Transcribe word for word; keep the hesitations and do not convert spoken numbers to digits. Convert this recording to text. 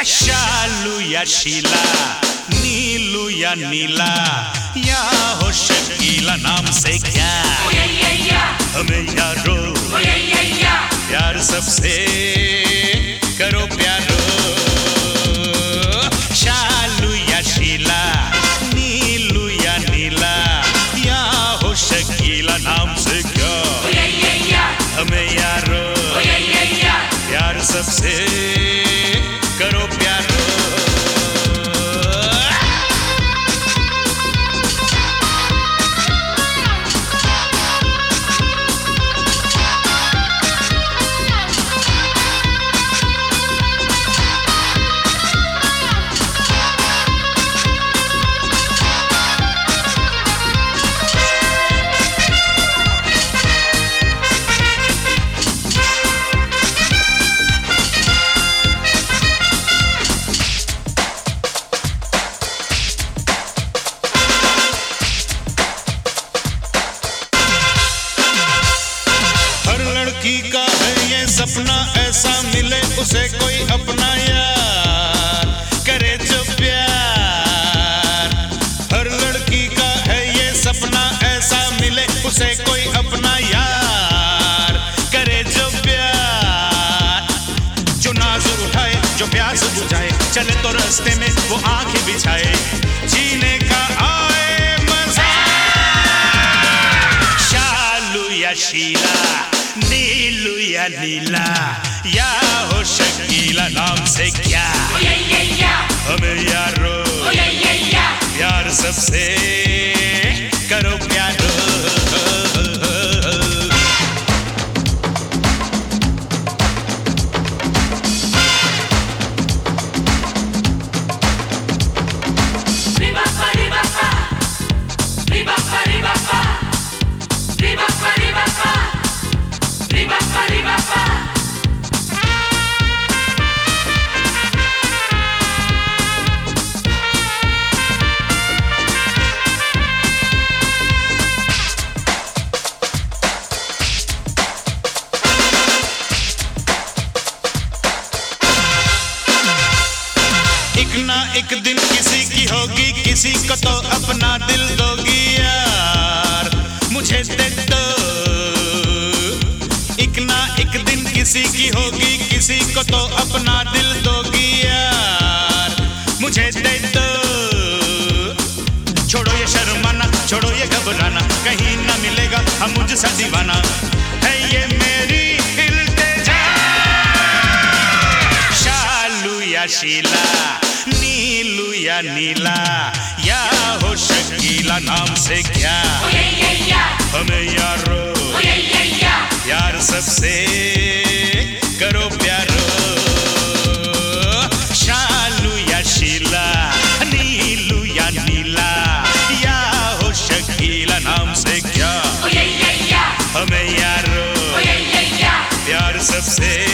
शालू या शीला, नीलू या नीला, या हो शकीला, नाम से क्या हमें यारो प्यार सबसे करो प्यारो। शालू या शीला, नीलू या नीला, या हो शकीला, नाम से क्या हमें यारो प्यार सबसे करो प्यारो। लड़की का है ये सपना, ऐसा मिले उसे कोई अपना यार, करे जो प्यार। हर लड़की का है ये सपना, ऐसा मिले उसे कोई अपना यार, करे जो प्यार। जो नाज उठाए, जो प्यास बुझाए, चले तो रास्ते में वो आंखें बिछाए, जीने का आए मजा। शालू या शीला, नीलू या नीला, या हो शकीला, नाम से क्या हमें यारो प्यार सबसे करो प्यारो। एक ना एक दिन किसी की होगी, किसी को तो अपना दिल दोगी यार, मुझे दे दो। एक ना एक दिन किसी की होगी, किसी को तो अपना दिल दोगी यार, मुझे दे दो। छोड़ो ये शर्माना, छोड़ो ये घबराना, कहीं ना मिलेगा हम मुझसे दीवाना, है ये मेरी इल्तिजा। शालू या शीला, नीलू या नीला, या हो शकीला, नाम से क्या हमें यारो यार सबसे करो प्यारो। शालू या शीला, नीलू या नीला, या हो शकीला, नाम से क्या हमें यारो प्यार सबसे